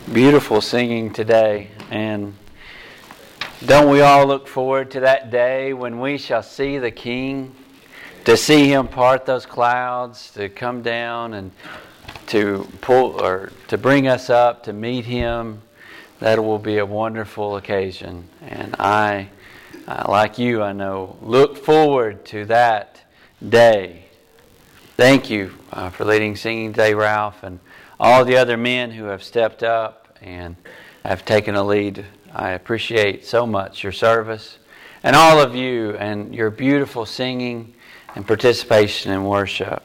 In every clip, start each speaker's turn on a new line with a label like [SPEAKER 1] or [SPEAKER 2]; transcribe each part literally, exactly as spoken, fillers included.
[SPEAKER 1] Beautiful singing today, and don't we all look forward to that day when we shall see the King, to see Him part those clouds, to come down and to pull or to bring us up to meet Him. That will be a wonderful occasion, and I, uh, like you, I know, look forward to that day. Thank you uh, for leading singing today, Ralph, and all the other men who have stepped up and have taken a lead. I appreciate so much your service, and all of you and your beautiful singing and participation in worship.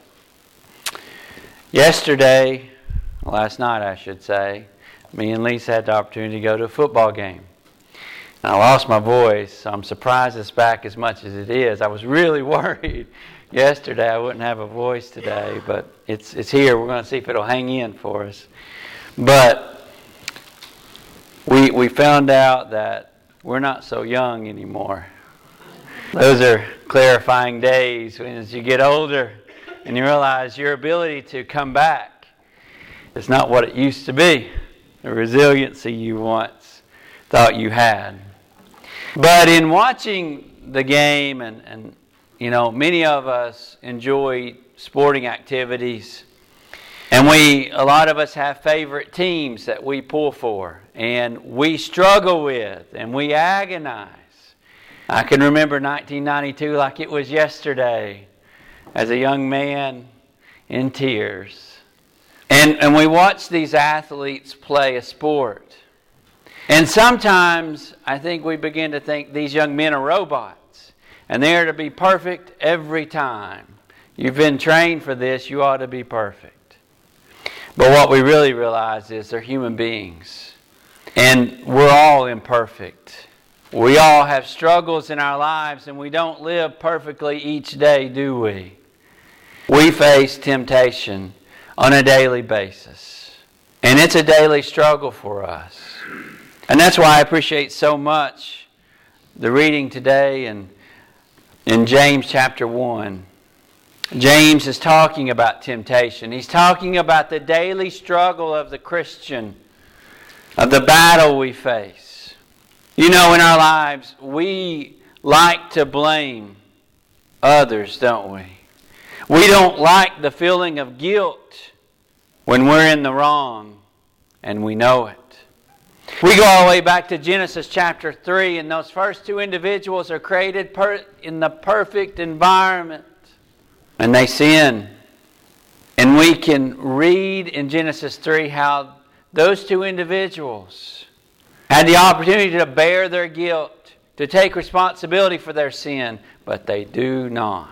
[SPEAKER 1] Yesterday, last night I should say, me and Lisa had the opportunity to go to a football game. And I lost my voice, so I'm surprised it's back as much as it is. I was really worried yesterday I wouldn't have a voice today, but it's it's here. We're going to see if it'll hang in for us. But we we found out that we're not so young anymore. Those are clarifying days when as you get older and you realize your ability to come back is not what it used to be. The resiliency you once thought you had. But in watching the game and, and you know, many of us enjoy sporting activities, and we, a lot of us have favorite teams that we pull for, and we struggle with, and we agonize. I can remember nineteen ninety-two like it was yesterday, as a young man in tears. And, and we watch these athletes play a sport. And sometimes I think we begin to think these young men are robots. And they are to be perfect every time. You've been trained for this, you ought to be perfect. But what we really realize is they're human beings. And we're all imperfect. We all have struggles in our lives, and we don't live perfectly each day, do we? We face temptation on a daily basis. And it's a daily struggle for us. And that's why I appreciate so much the reading today and in James chapter one. James is talking about temptation. He's talking about the daily struggle of the Christian, of the battle we face. You know, in our lives, we like to blame others, don't we? We don't like the feeling of guilt when we're in the wrong and we know it. We go all the way back to Genesis chapter three, and those first two individuals are created per- in the perfect environment. And they sin. And we can read in Genesis three how those two individuals had the opportunity to bear their guilt, to take responsibility for their sin, but they do not.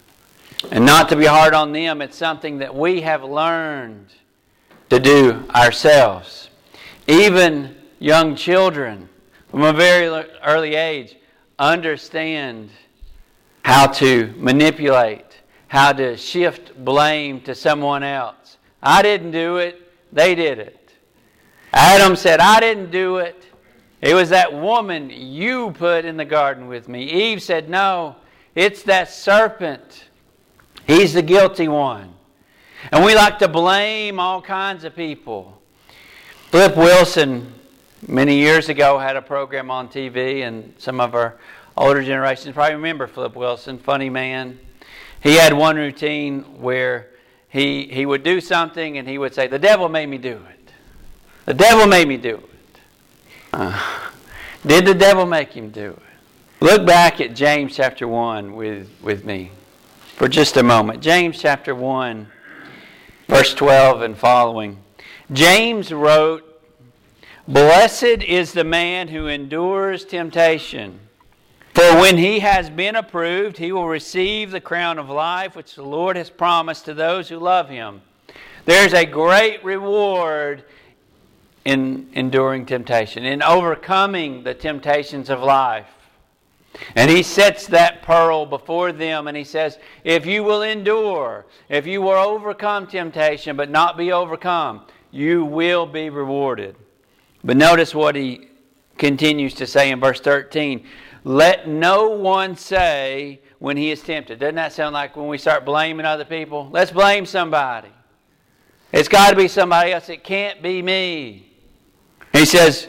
[SPEAKER 1] And not to be hard on them, it's something that we have learned to do ourselves. Even young children from a very early age understand how to manipulate, how to shift blame to someone else. I didn't do it, they did it. Adam said, I didn't do it. It was that woman you put in the garden with me. Eve said, no, it's that serpent. He's the guilty one. And we like to blame all kinds of people. Flip Wilson, many years ago, had a program on T V, and some of our older generations probably remember Flip Wilson, funny man. He had one routine where he he would do something and he would say, the devil made me do it. The devil made me do it. Uh, did the devil make him do it? Look back at James chapter one with, with me for just a moment. James chapter one, verse twelve and following. James wrote, blessed is the man who endures temptation. For when he has been approved, he will receive the crown of life which the Lord has promised to those who love Him. There's a great reward in enduring temptation, in overcoming the temptations of life. And He sets that pearl before them and He says, if you will endure, if you will overcome temptation but not be overcome, you will be rewarded. But notice what He continues to say in verse thirteen. Let no one say when he is tempted. Doesn't that sound like when we start blaming other people? Let's blame somebody. It's got to be somebody else. It can't be me. He says,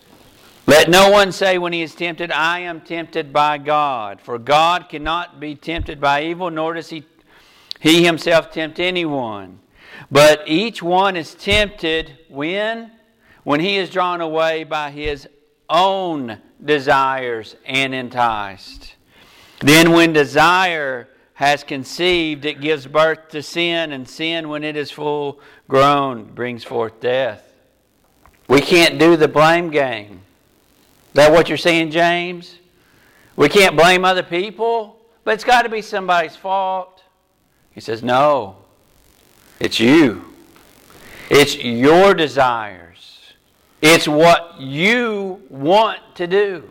[SPEAKER 1] let no one say when he is tempted, I am tempted by God. For God cannot be tempted by evil, nor does he, he himself tempt anyone. But each one is tempted when? When he is drawn away by his own desires and enticed. Then when desire has conceived, it gives birth to sin, and sin, when it is full grown, brings forth death. We can't do the blame game. Is that what you're saying, James? We can't blame other people, but it's got to be somebody's fault. He says, no. It's you. It's your desires. It's what you want to do.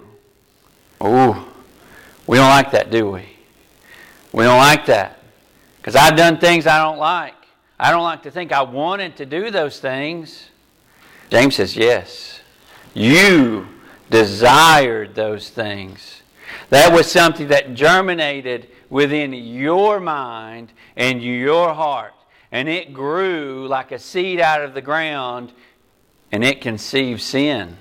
[SPEAKER 1] Ooh, we don't like that, do we? We don't like that. Because I've done things I don't like. I don't like to think I wanted to do those things. James says, yes. You desired those things. That was something that germinated within your mind and your heart. And it grew like a seed out of the ground, and it conceived sin.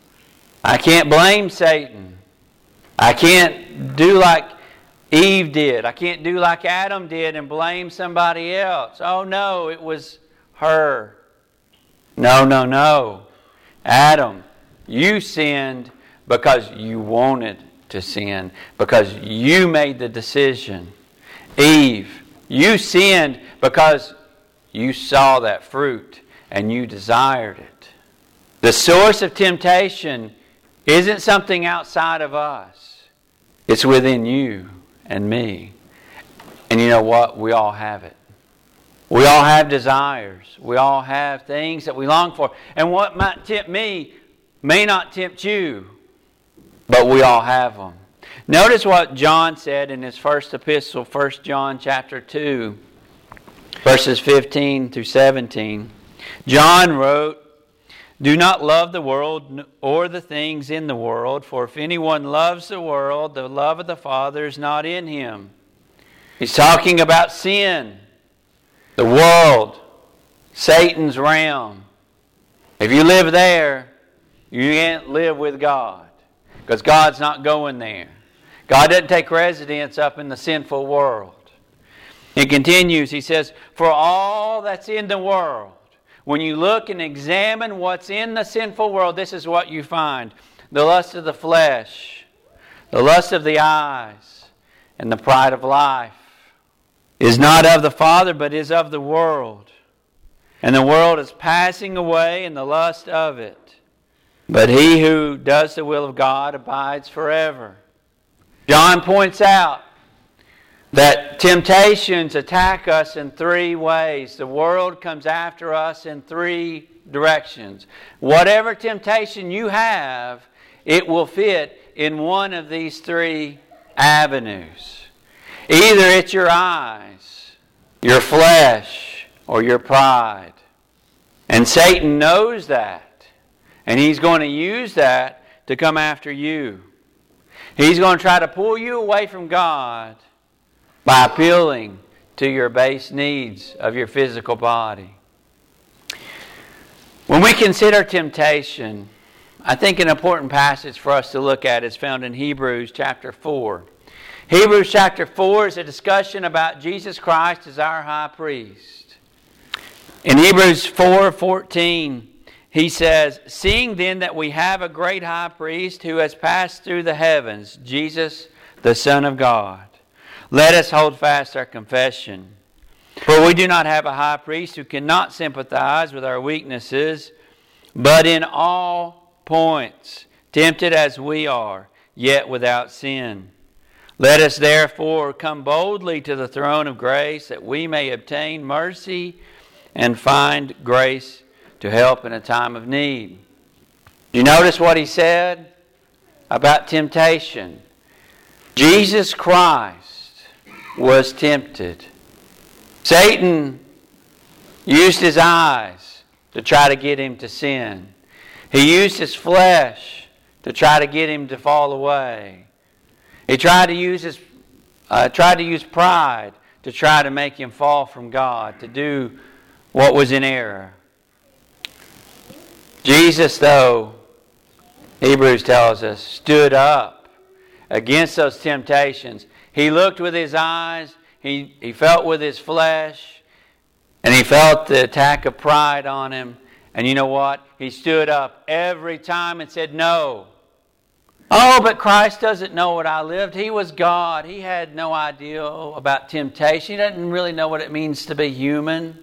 [SPEAKER 1] I can't blame Satan. I can't do like Eve did. I can't do like Adam did and blame somebody else. Oh no, it was her. No, no, no. Adam, you sinned because you wanted to sin, because you made the decision. Eve, you sinned because you saw that fruit and you desired it. The source of temptation isn't something outside of us. It's within you and me. And you know what? We all have it. We all have desires. We all have things that we long for. And what might tempt me may not tempt you, but we all have them. Notice what John said in his first epistle, First John chapter two, verses fifteen through seventeen. John wrote, do not love the world or the things in the world, for if anyone loves the world, the love of the Father is not in him. He's talking about sin, the world, Satan's realm. If you live there, you can't live with God, because God's not going there. God doesn't take residence up in the sinful world. He continues, he says, for all that's in the world, when you look and examine what's in the sinful world, this is what you find. The lust of the flesh, the lust of the eyes, and the pride of life is not of the Father, but is of the world. And the world is passing away in the lust of it. But he who does the will of God abides forever. John points out that temptations attack us in three ways. The world comes after us in three directions. Whatever temptation you have, it will fit in one of these three avenues. Either it's your eyes, your flesh, or your pride. And Satan knows that. And he's going to use that to come after you. He's going to try to pull you away from God by appealing to your base needs of your physical body. When we consider temptation, I think an important passage for us to look at is found in Hebrews chapter four. Hebrews chapter four is a discussion about Jesus Christ as our high priest. In Hebrews four fourteen, he says, seeing then that we have a great high priest who has passed through the heavens, Jesus, the Son of God, let us hold fast our confession. For we do not have a high priest who cannot sympathize with our weaknesses, but in all points, tempted as we are, yet without sin. Let us therefore come boldly to the throne of grace, that we may obtain mercy and find grace to help in a time of need. You notice what he said about temptation? Jesus Christ was tempted. Satan used his eyes to try to get him to sin. He used his flesh to try to get him to fall away. He tried to use his uh, tried to use pride to try to make him fall from God, to do what was in error. Jesus, though, Hebrews tells us, stood up against those temptations. He looked with his eyes, he, he felt with his flesh, and he felt the attack of pride on him. And you know what? He stood up every time and said, no. Oh, but Christ doesn't know what I lived. He was God. He had no idea about temptation. He doesn't really know what it means to be human.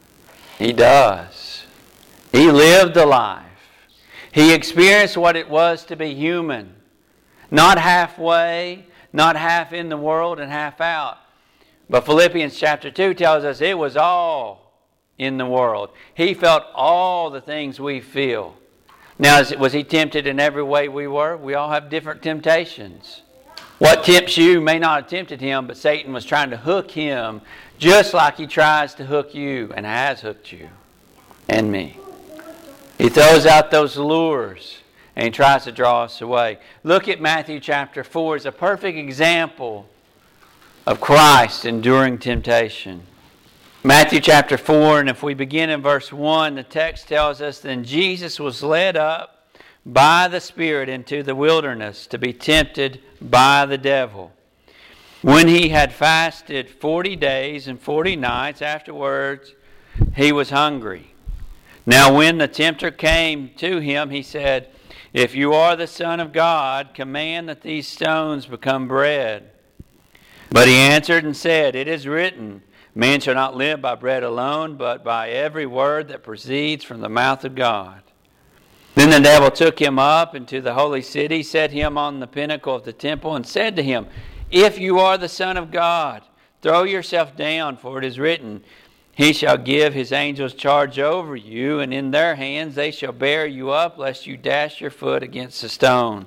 [SPEAKER 1] He does. He lived the life. He experienced what it was to be human. Not halfway, not half in the world and half out. But Philippians chapter two tells us it was all in the world. He felt all the things we feel. Now, was he tempted in every way we were? We all have different temptations. What tempts you may not have tempted him, but Satan was trying to hook him just like he tries to hook you and has hooked you and me. He throws out those lures and he tries to draw us away. Look at Matthew chapter four as a perfect example of Christ enduring temptation. Matthew chapter four, and if we begin in verse one, the text tells us, then Jesus was led up by the Spirit into the wilderness to be tempted by the devil. When he had fasted forty days and forty nights, afterwards he was hungry. Now when the tempter came to him, he said, if you are the Son of God, command that these stones become bread. But he answered and said, it is written, man shall not live by bread alone, but by every word that proceeds from the mouth of God. Then the devil took him up into the holy city, set him on the pinnacle of the temple, and said to him, if you are the Son of God, throw yourself down, for it is written, he shall give his angels charge over you, and in their hands they shall bear you up, lest you dash your foot against a stone.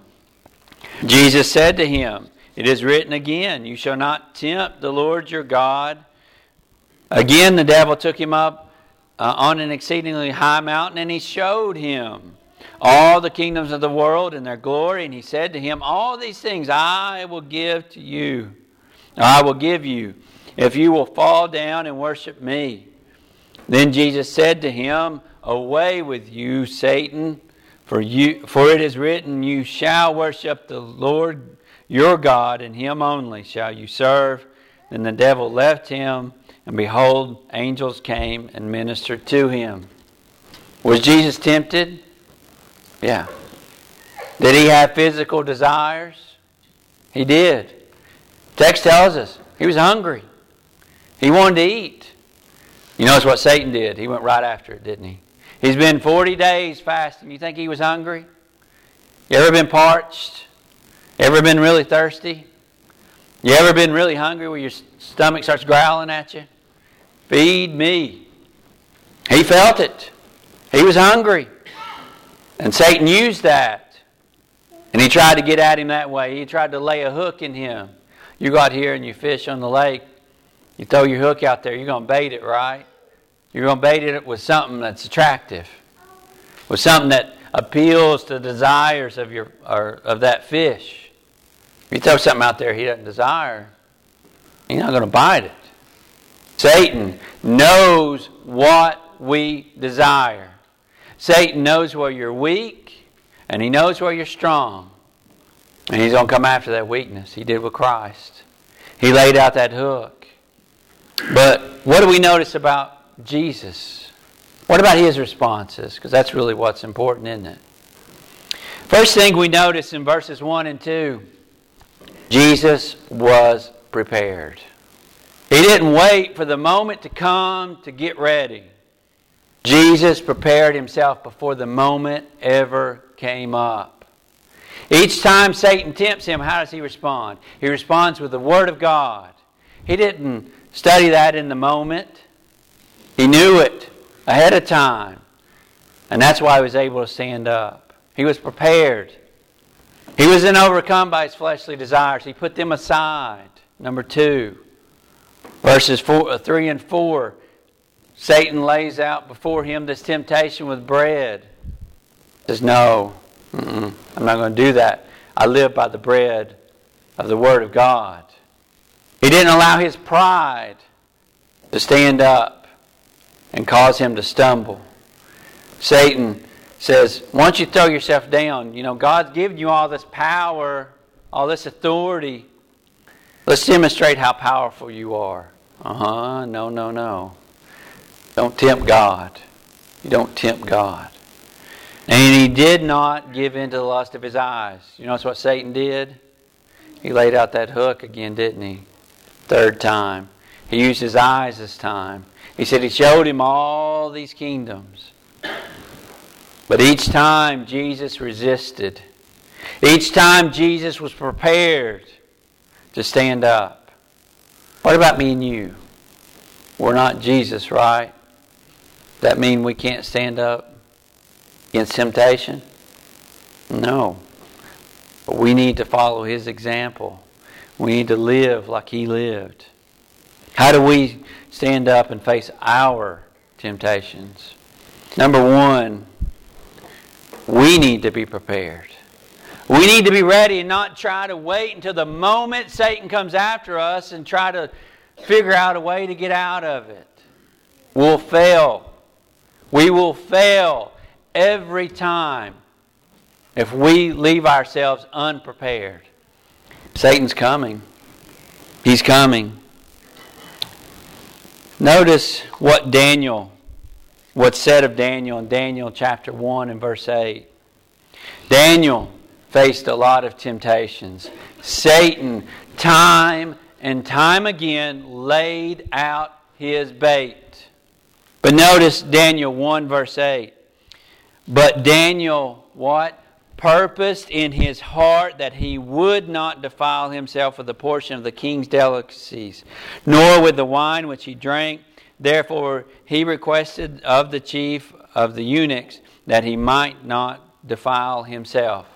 [SPEAKER 1] Jesus said to him, it is written again, you shall not tempt the Lord your God. Again the devil took him up uh, on an exceedingly high mountain, and he showed him all the kingdoms of the world and their glory. And he said to him, all these things I will give to you. I will give you, if you will fall down and worship me. Then Jesus said to him, away with you, Satan, for you, for it is written, you shall worship the Lord your God, and him only shall you serve. Then the devil left him, and behold, angels came and ministered to him. Was Jesus tempted? Yeah. Did he have physical desires? He did. Text tells us he was hungry. He wanted to eat. You notice what Satan did? He went right after it, didn't he? He's been forty days fasting. You think he was hungry? You ever been parched? Ever been really thirsty? You ever been really hungry where your stomach starts growling at you? Feed me. He felt it. He was hungry. And Satan used that. And he tried to get at him that way. He tried to lay a hook in him. You go out here and you fish on the lake. You throw your hook out there. You're going to bait it, right? You're going to bait it with something that's attractive. With something that appeals to the desires of, your, or of that fish. If you throw something out there he doesn't desire, he's not going to bite it. Satan knows what we desire. Satan knows where you're weak, and he knows where you're strong. And he's going to come after that weakness. He did with Christ. He laid out that hook. But what do we notice about Jesus? What about his responses? Because that's really what's important, isn't it? First thing we notice in verses one and two, Jesus was prepared. He didn't wait for the moment to come to get ready. Jesus prepared himself before the moment ever came up. Each time Satan tempts him, how does he respond? He responds with the Word of God. He didn't study that in the moment. He knew it ahead of time. And that's why he was able to stand up. He was prepared. He wasn't overcome by his fleshly desires. He put them aside. Number two, verses four, three and four, Satan lays out before him this temptation with bread. He says, no, mm-mm, I'm not going to do that. I live by the bread of the Word of God. He didn't allow his pride to stand up and cause him to stumble. Satan says, why don't you throw yourself down? You know, God's given you all this power, all this authority. Let's demonstrate how powerful you are. Uh-huh, no, no, no. Don't tempt God. You don't tempt God. And he did not give in to the lust of his eyes. You notice what Satan did? He laid out that hook again, didn't he? Third time. He used his eyes this time. He said he showed him all these kingdoms. But each time Jesus resisted. Each time Jesus was prepared to stand up. What about me and you? We're not Jesus, right? Does that mean we can't stand up against temptation? No. But we need to follow his example. We need to live like he lived. How do we stand up and face our temptations? Number one, we need to be prepared. We need to be ready and not try to wait until the moment Satan comes after us and try to figure out a way to get out of it. We'll fail. We will fail every time if we leave ourselves unprepared. Satan's coming. He's coming. Notice what Daniel, what's said of Daniel in Daniel chapter one and verse eight. Daniel faced a lot of temptations. Satan, time and time again, laid out his bait. But notice Daniel one verse eight. But Daniel, what? Purposed in his heart that he would not defile himself with a portion of the king's delicacies, nor with the wine which he drank. Therefore he requested of the chief of the eunuchs that he might not defile himself.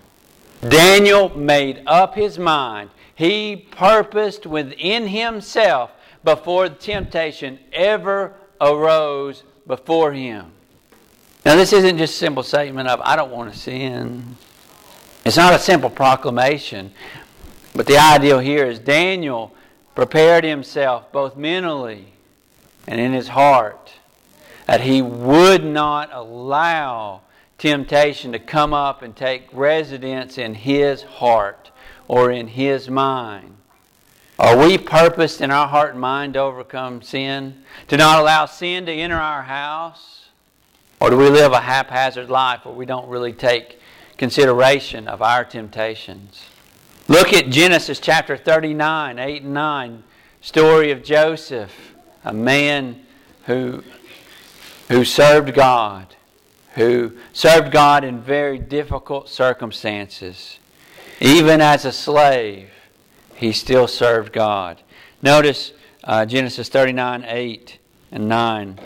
[SPEAKER 1] Daniel made up his mind. He purposed within himself before the temptation ever arose before him. Now this isn't just a simple statement of, I don't want to sin. It's not a simple proclamation. But the ideal here is Daniel prepared himself both mentally and in his heart that he would not allow temptation to come up and take residence in his heart or in his mind. Are we purposed in our heart and mind to overcome sin? To not allow sin to enter our house? Or do we live a haphazard life where we don't really take consideration of our temptations? Look at Genesis chapter thirty-nine, eight and nine. Story of Joseph, a man who, who served God. Who served God in very difficult circumstances. Even as a slave, he still served God. Notice uh, Genesis thirty-nine, eight and nine.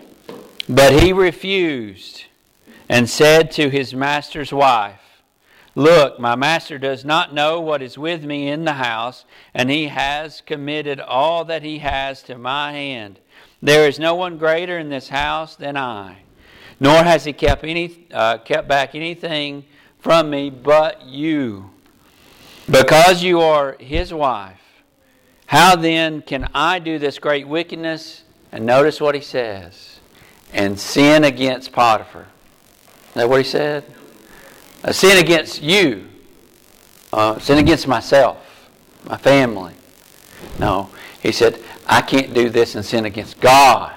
[SPEAKER 1] But he refused and said to his master's wife, Look, my master does not know what is with me in the house, and he has committed all that he has to my hand. There is no one greater in this house than I. Nor has he kept any uh, kept back anything from me but you, because you are his wife. How then can I do this great wickedness? And notice what he says. And sin against Potiphar. Is that what he said? A sin against you. Uh, sin against myself. My family. No. He said, I can't do this and sin against God.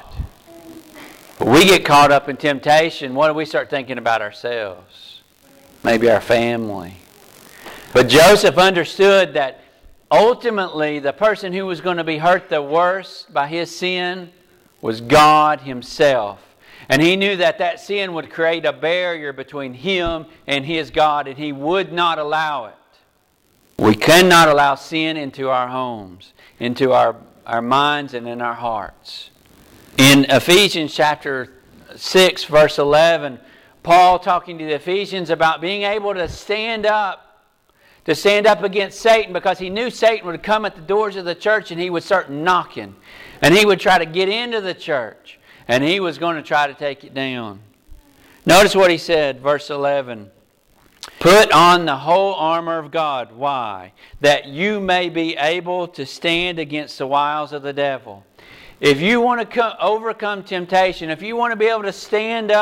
[SPEAKER 1] But we get caught up in temptation. What do we start thinking about ourselves? Maybe our family. But Joseph understood that ultimately the person who was going to be hurt the worst by his sin was God himself. And he knew that that sin would create a barrier between him and his God, and he would not allow it. We cannot allow sin into our homes, into our, our minds and in our hearts. In Ephesians chapter six, verse eleven, Paul talking to the Ephesians about being able to stand up, to stand up against Satan, because he knew Satan would come at the doors of the church and he would start knocking. And he would try to get into the church. And he was going to try to take it down. Notice what he said, verse eleven. Put on the whole armor of God. Why? That you may be able to stand against the wiles of the devil. If you want to co- overcome temptation, if you want to be able to stand up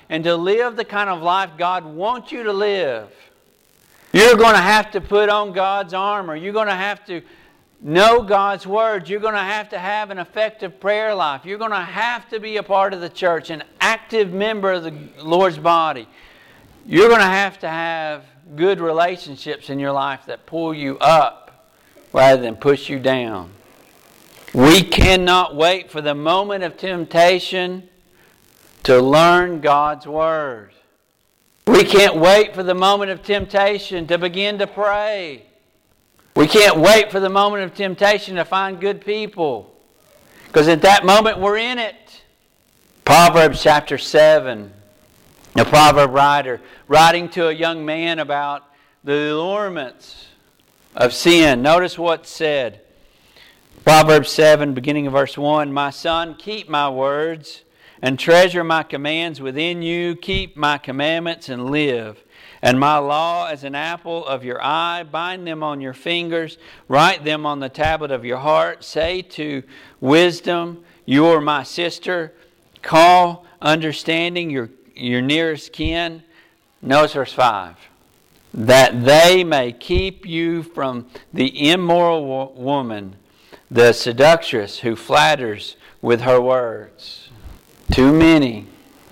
[SPEAKER 1] and to live the kind of life God wants you to live, you're going to have to put on God's armor. You're going to have to know God's Word. You're going to have to have an effective prayer life. You're going to have to be a part of the church, an active member of the Lord's body. You're going to have to have good relationships in your life that pull you up rather than push you down. We cannot wait for the moment of temptation to learn God's Word. We can't wait for the moment of temptation to begin to pray. We can't wait for the moment of temptation to find good people. Because at that moment we're in it. Proverbs chapter seven. A proverb writer writing to a young man about the allurements of sin. Notice what's said. Proverbs seven, beginning of verse one. My son, keep my words and treasure my commands within you. Keep my commandments and live. And my law as an apple of your eye. Bind them on your fingers. Write them on the tablet of your heart. Say to wisdom, you are my sister. Call understanding your, your nearest kin. Notice verse five. That they may keep you from the immoral wo- woman, the seductress who flatters with her words. Too many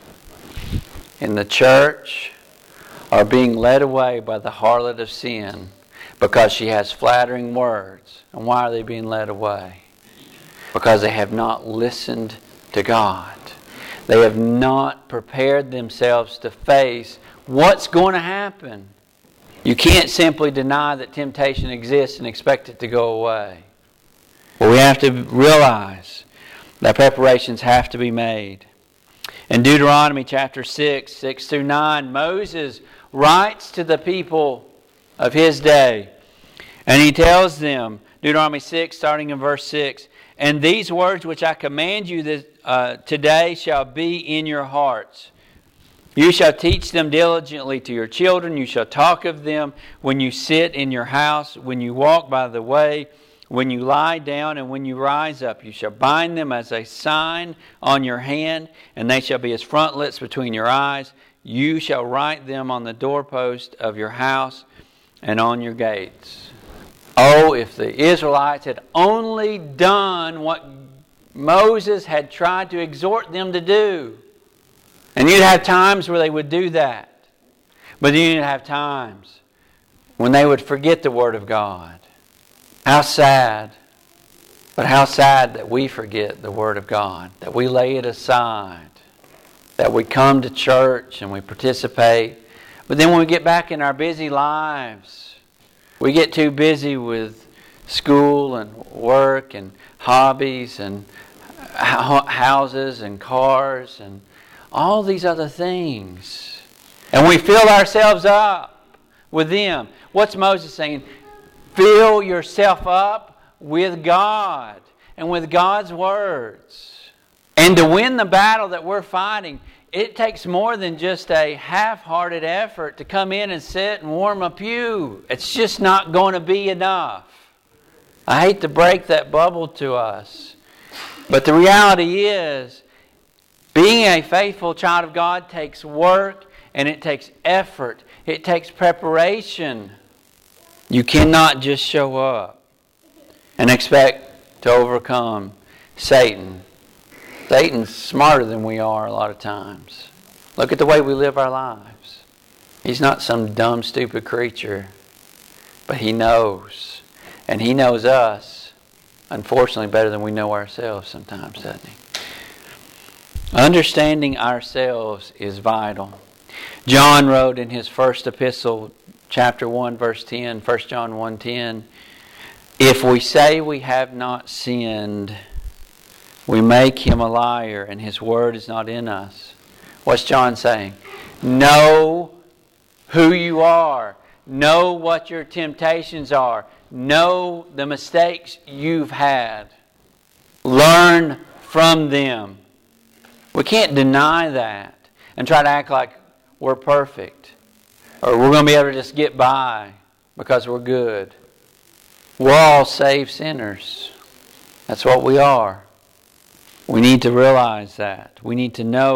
[SPEAKER 1] in the church are being led away by the harlot of sin because she has flattering words. And why are they being led away? Because they have not listened to God. They have not prepared themselves to face what's going to happen. You can't simply deny that temptation exists and expect it to go away. Well, we have to realize that preparations have to be made. In Deuteronomy chapter six, six through nine, Moses writes to the people of his day. And he tells them, Deuteronomy six, starting in verse six, and these words which I command you this, uh, today shall be in your hearts. You shall teach them diligently to your children. You shall talk of them when you sit in your house, when you walk by the way, when you lie down, and when you rise up. You shall bind them as a sign on your hand, and they shall be as frontlets between your eyes. You shall write them on the doorpost of your house and on your gates. Oh, if the Israelites had only done what Moses had tried to exhort them to do. And you'd have times where they would do that. But then you'd have times when they would forget the Word of God. How sad. But how sad that we forget the Word of God. That we lay it aside. That we come to church and we participate. But then when we get back in our busy lives, we get too busy with school and work and hobbies and houses and cars and all these other things. And we fill ourselves up with them. What's Moses saying? Fill yourself up with God and with God's words. And to win the battle that we're fighting, it takes more than just a half-hearted effort to come in and sit and warm a pew. It's just not going to be enough. I hate to break that bubble to us. But the reality is, being a faithful child of God takes work and it takes effort. It takes preparation. You cannot just show up and expect to overcome Satan. Satan's smarter than we are a lot of times. Look at the way we live our lives. He's not some dumb, stupid creature. But he knows. And he knows us, unfortunately, better than we know ourselves sometimes, doesn't he? Understanding ourselves is vital. John wrote in his first epistle, chapter one, verse ten, First John one ten, if we say we have not sinned, we make him a liar, and his word is not in us. What's John saying? Know who you are. Know what your temptations are. Know the mistakes you've had. Learn from them. We can't deny that and try to act like we're perfect or we're going to be able to just get by because we're good. We're all saved sinners. That's what we are. We need to realize that. We need to know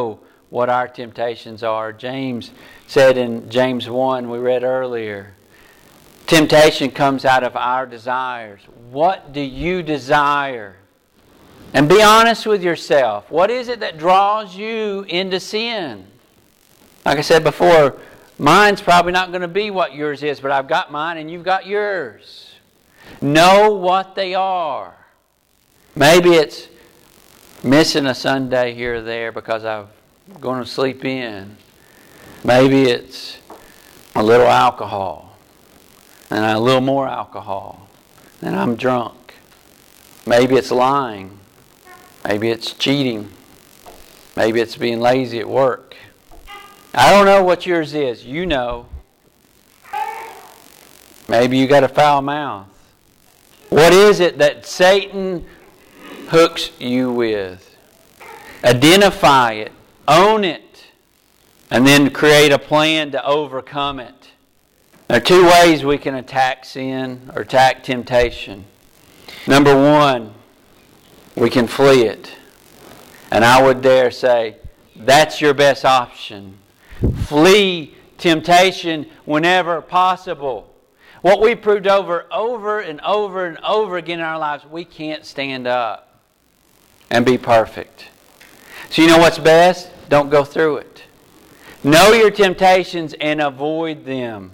[SPEAKER 1] what our temptations are. James said in James one, we read earlier, temptation comes out of our desires. What do you desire? And be honest with yourself. What is it that draws you into sin? Like I said before, mine's probably not going to be what yours is, but I've got mine and you've got yours. Know what they are. Maybe it's missing a Sunday here or there because I'm going to sleep in. Maybe it's a little alcohol and a little more alcohol and I'm drunk. Maybe it's lying. Maybe it's cheating. Maybe it's being lazy at work. I don't know what yours is. You know. Maybe you got a foul mouth. What is it that Satan hooks you with? Identify it. Own it. And then create a plan to overcome it. There are two ways we can attack sin or attack temptation. Number one, we can flee it. And I would dare say, that's your best option. Flee temptation whenever possible. What we proved over, over and over and over again in our lives, we can't stand up and be perfect. So you know what's best? Don't go through it. Know your temptations and avoid them.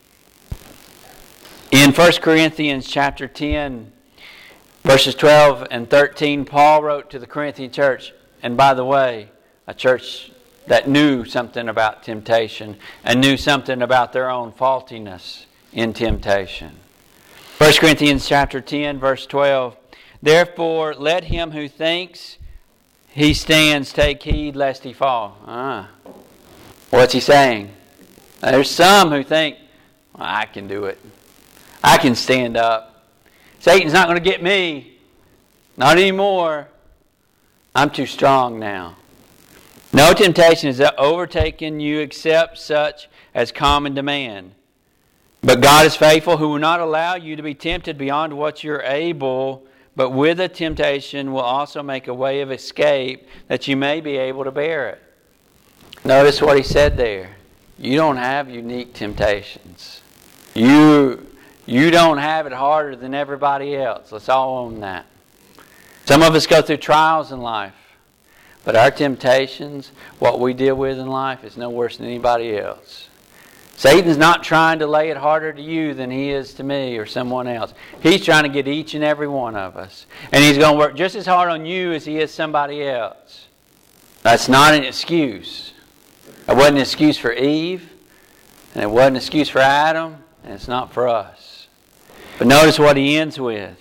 [SPEAKER 1] In First Corinthians chapter ten, verses twelve and thirteen, Paul wrote to the Corinthian church, and by the way, a church that knew something about temptation and knew something about their own faultiness in temptation. First Corinthians chapter ten, verse twelve, therefore let him who thinks he stands take heed lest he fall. Ah. What's he saying? There's some who think, well, I can do it. I can stand up. Satan's not going to get me. Not anymore. I'm too strong now. No temptation has overtaken you except such as common to man. But God is faithful, who will not allow you to be tempted beyond what you're able, but with the temptation will also make a way of escape that you may be able to bear it. Notice what he said there. You don't have unique temptations. You, you don't have it harder than everybody else. Let's all own that. Some of us go through trials in life. But our temptations, what we deal with in life, is no worse than anybody else. Satan's not trying to lay it harder to you than he is to me or someone else. He's trying to get each and every one of us. And he's going to work just as hard on you as he is somebody else. That's not an excuse. It wasn't an excuse for Eve, and it wasn't an excuse for Adam, and it's not for us. But notice what he ends with.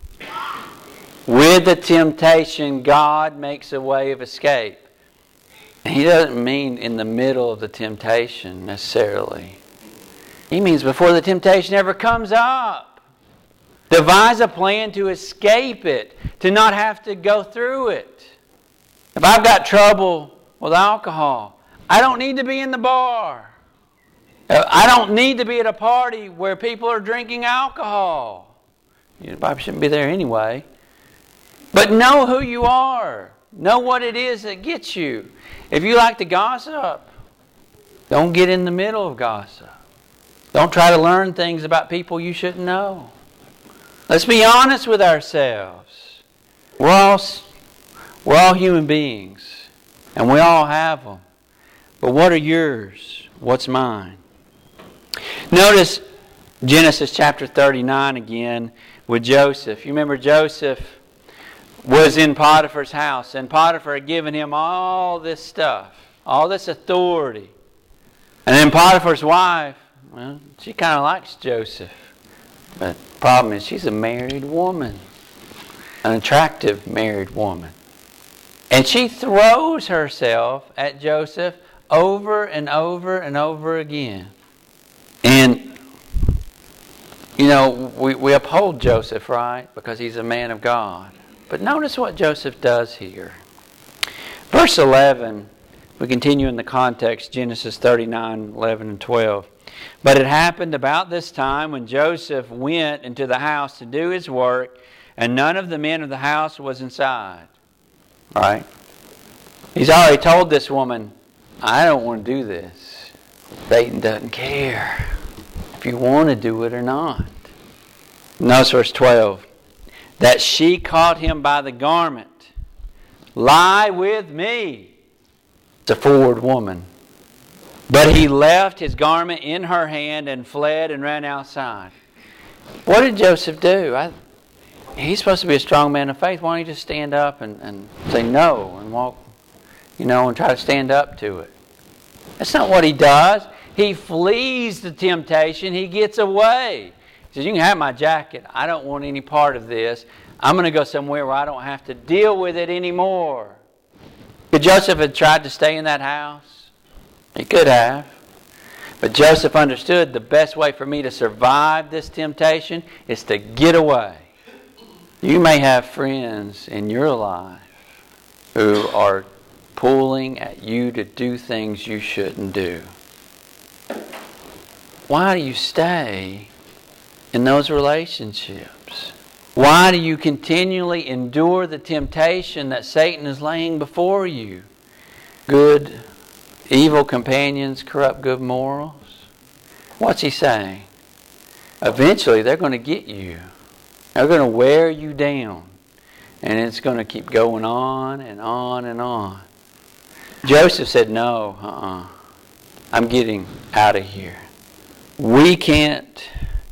[SPEAKER 1] With the temptation, God makes a way of escape. And he doesn't mean in the middle of the temptation necessarily. He means before the temptation ever comes up. Devise a plan to escape it, to not have to go through it. If I've got trouble with alcohol, I don't need to be in the bar. I don't need to be at a party where people are drinking alcohol. You probably shouldn't be there anyway. But know who you are. Know what it is that gets you. If you like to gossip, don't get in the middle of gossip. Don't try to learn things about people you shouldn't know. Let's be honest with ourselves. We're all, we're all human beings. And we all have them. But what are yours? What's mine? Notice Genesis chapter thirty-nine again with Joseph. You remember Joseph was in Potiphar's house, and Potiphar had given him all this stuff, all this authority. And then Potiphar's wife, well, she kind of likes Joseph. But the problem is she's a married woman, an attractive married woman. And she throws herself at Joseph over and over and over again. And, you know, we, we uphold Joseph, right? Because he's a man of God. But notice what Joseph does here. Verse eleven, we continue in the context, Genesis thirty-nine, eleven and twelve. But it happened about this time when Joseph went into the house to do his work, and none of the men of the house was inside. Right? He's already told this woman, I don't want to do this. Satan doesn't care if you want to do it or not. Notice verse twelve. That she caught him by the garment. Lie with me. It's a forward woman. But he left his garment in her hand and fled and ran outside. What did Joseph do? I, he's supposed to be a strong man of faith. Why don't he just stand up and, and say no and walk, you know, and try to stand up to it? That's not what he does. He flees the temptation. He gets away. He says, you can have my jacket. I don't want any part of this. I'm going to go somewhere where I don't have to deal with it anymore. Could Joseph have tried to stay in that house? He could have. But Joseph understood the best way for me to survive this temptation is to get away. You may have friends in your life who are pulling at you to do things you shouldn't do. Why do you stay in those relationships? Why do you continually endure the temptation that Satan is laying before you? Good, evil companions corrupt good morals. What's he saying? Eventually they're going to get you. They're going to wear you down. And it's going to keep going on and on and on. Joseph said, no, uh-uh. I'm getting out of here. We can't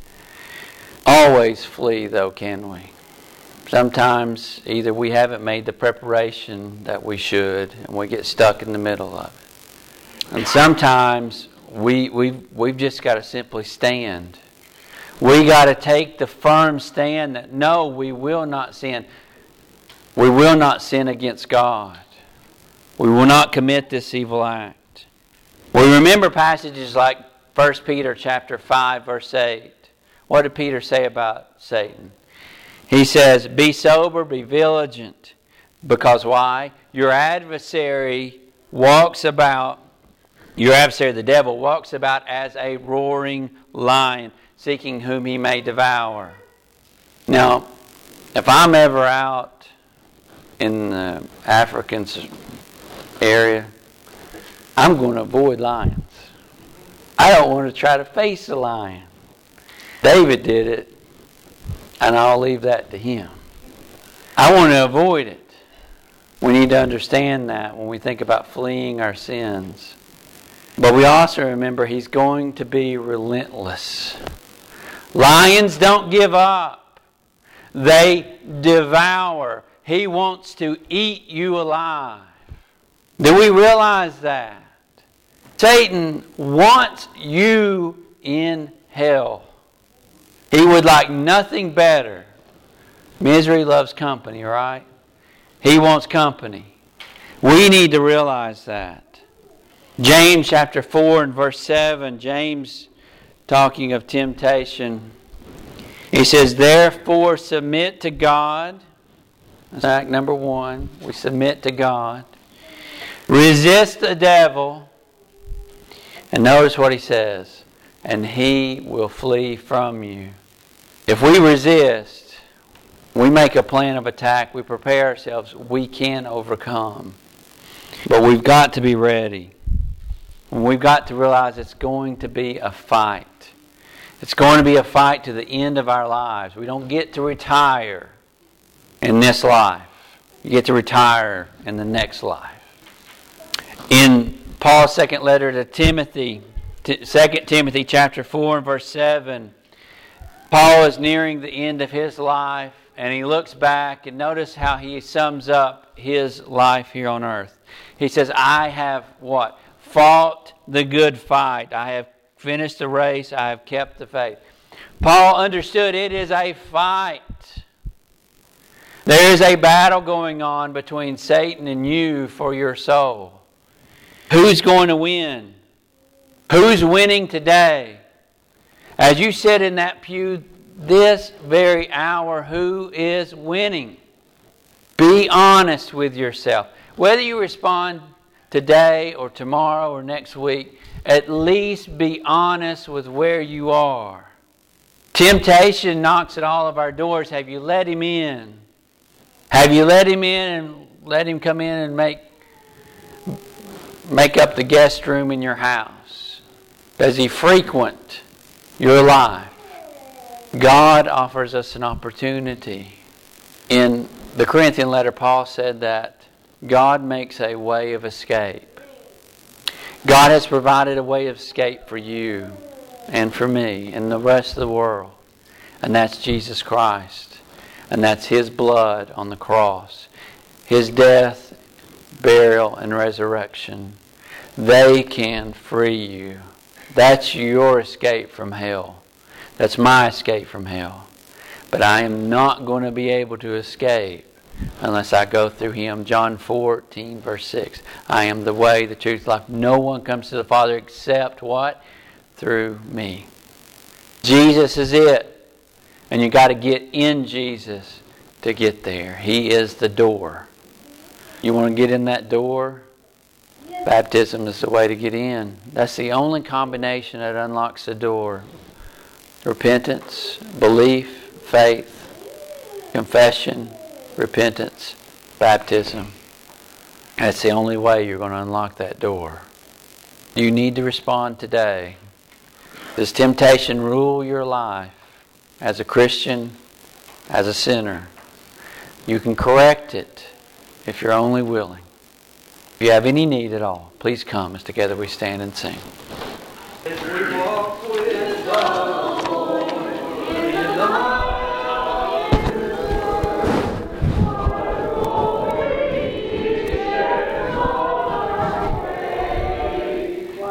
[SPEAKER 1] always flee, though, can we? Sometimes either we haven't made the preparation that we should, and we get stuck in the middle of it. And sometimes we, we've, we've just got to simply stand. We got to take the firm stand that, no, we will not sin. We will not sin against God. We will not commit this evil act. We remember passages like First Peter chapter five, verse eight. What did Peter say about Satan? He says, be sober, be vigilant. Because why? Your adversary walks about, your adversary, the devil, walks about as a roaring lion, seeking whom he may devour. Now, if I'm ever out in the African area, I'm going to avoid lions. I don't want to try to face a lion. David did it, and I'll leave that to him. I want to avoid it. We need to understand that when we think about fleeing our sins. But we also remember he's going to be relentless. Lions don't give up. They devour. He wants to eat you alive. Do we realize that? Satan wants you in hell. He would like nothing better. Misery loves company, right? He wants company. We need to realize that. James chapter four and verse seven, James talking of temptation. He says, therefore submit to God. That's act number one. We submit to God. Resist the devil. And notice what he says. And he will flee from you. If we resist, we make a plan of attack, we prepare ourselves, we can overcome. But we've got to be ready. And we've got to realize it's going to be a fight. It's going to be a fight to the end of our lives. We don't get to retire in this life. You get to retire in the next life. In Paul's second letter to Timothy, Second Timothy chapter four and verse seven, Paul is nearing the end of his life, and he looks back, and notice how he sums up his life here on earth. He says, I have what? Fought the good fight. I have finished the race. I have kept the faith. Paul understood it is a fight. There is a battle going on between Satan and you for your soul. Who's going to win? Who's winning today? As you sit in that pew this very hour, who is winning? Be honest with yourself. Whether you respond today or tomorrow or next week, at least be honest with where you are. Temptation knocks at all of our doors. Have you let him in? Have you let him in and let him come in and make make up the guest room in your house? Does He frequent your life? God offers us an opportunity. In the Corinthian letter, Paul said that God makes a way of escape. God has provided a way of escape for you and for me and the rest of the world. And that's Jesus Christ. And that's His blood on the cross. His death, burial, and resurrection. They can free you. That's your escape from hell. That's my escape from hell. But I am not going to be able to escape unless I go through Him. John fourteen, verse six. I am the way, the truth, life. No one comes to the Father except what? Through me. Jesus is it. And you got to get in Jesus to get there. He is the door. You want to get in that door? Baptism is the way to get in. That's the only combination that unlocks the door. Repentance, belief, faith, confession, repentance, baptism. That's the only way you're going to unlock that door. You need to respond today. Does temptation rule your life as a Christian, as a sinner? You can correct it if you're only willing. If you have any need at all, please come as together we stand and sing.